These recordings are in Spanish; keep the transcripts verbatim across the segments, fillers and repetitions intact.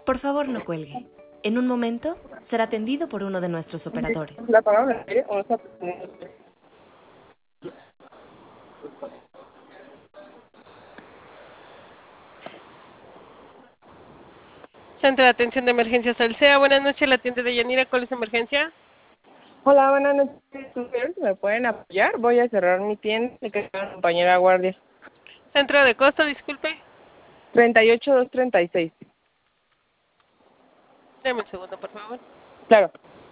Por favor, no cuelgue. En un momento será atendido por uno de nuestros operadores. ¿La apagaron al aire o no está? Centro de Atención de Emergencias Alsea. Buenas noches, la tienda de Yanira. ¿Cuál es su emergencia? Hola, buenas noches. ¿Me pueden apoyar? Voy a cerrar mi tienda y que una compañera guardia. Centro de costo, disculpe. treinta y ocho doscientos treinta y seis. Deme un segundo, por favor. Claro.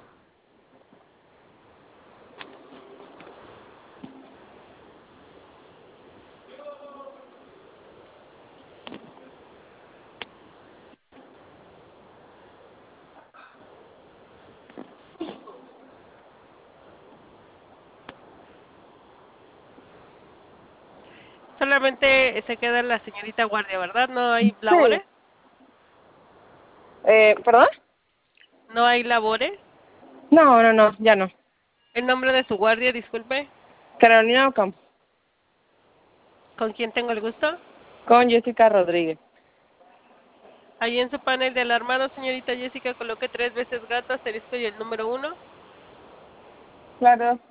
Solamente se queda la señorita guardia, ¿verdad? ¿No hay Sí. labores? Eh, ¿Perdón? ¿No hay labores? No, no, no, ya no. ¿El nombre de su guardia, disculpe? Carolina Ocampo. ¿Con quién tengo el gusto? Con Jessica Rodríguez. Ahí en su panel de alarmado, señorita Jessica, coloque tres veces gato, asterisco y el número uno. Claro.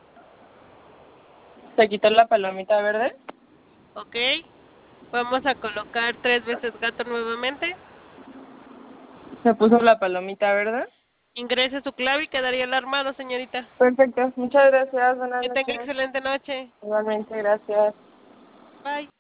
¿Se quitó la palomita verde? Ok. Vamos a colocar tres veces gato nuevamente. ¿Se puso la palomita verde? Ingrese su clave y quedaría alarmado, señorita. Perfecto. Muchas gracias. Buenas Que tenga noches. excelente noche. Igualmente, gracias. Bye.